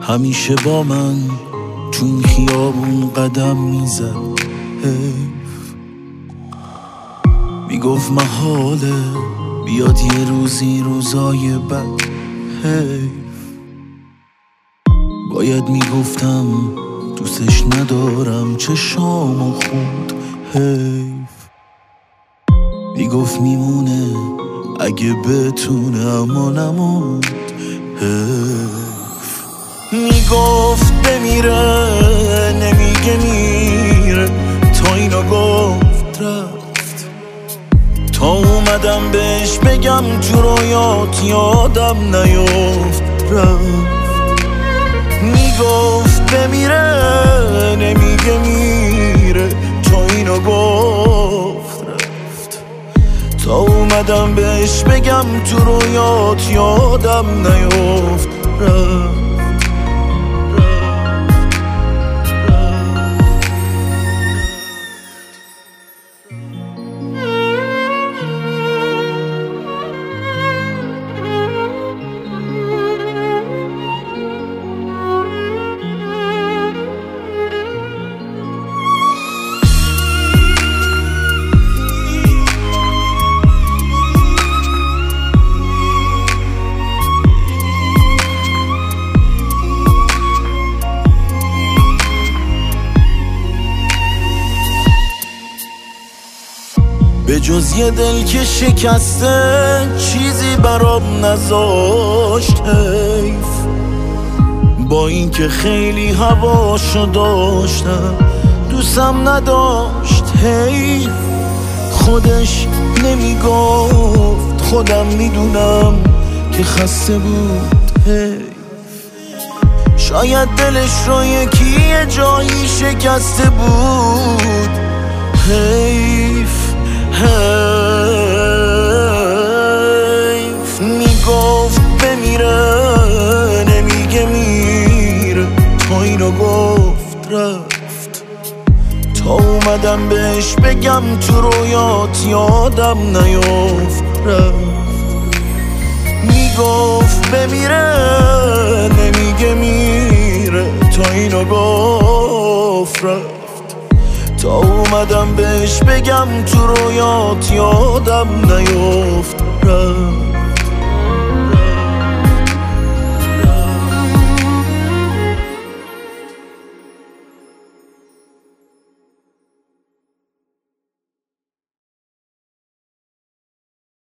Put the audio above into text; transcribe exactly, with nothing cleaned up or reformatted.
همیشه با من چون خیابون قدم میزد. حیف میگفت محاله بیاد یه روزی روزای بد. حیف باید میگفتم دوستش ندارم چشامو خورد. حیف میگفت میمونه اگه بتونه اما نموند. حیف میگفت بمیره نمیگه میره تا اینو گفت رفت. تا اومدم بهش بگم تو رویات یادم نیفت رفت. میگفت بمیره نمیگه میره تا اینو گفت رفت. تا اومدم بهش بگم تو رویات یادم نیفت رفت. به جز یه دل که شکسته چیزی برام نذاشت. حیف با این که خیلی هواشو داشتم دوستم نداشت. حیف خودش نمیگفت خودم میدونم که خسته بود. حیف شاید دلش رو یکی یه جایی شکسته بود. حیف حیف میگفت بمیره نمیگه میره تا اینو گفت رفت. تا اومدم بهش بگم تو رویات یادم نیفت رفت. میگفت بمیره نمیگه میره تا اینو گفت رفت. تا اومدم بهش بگم تو رویات یادم نیفت رفت.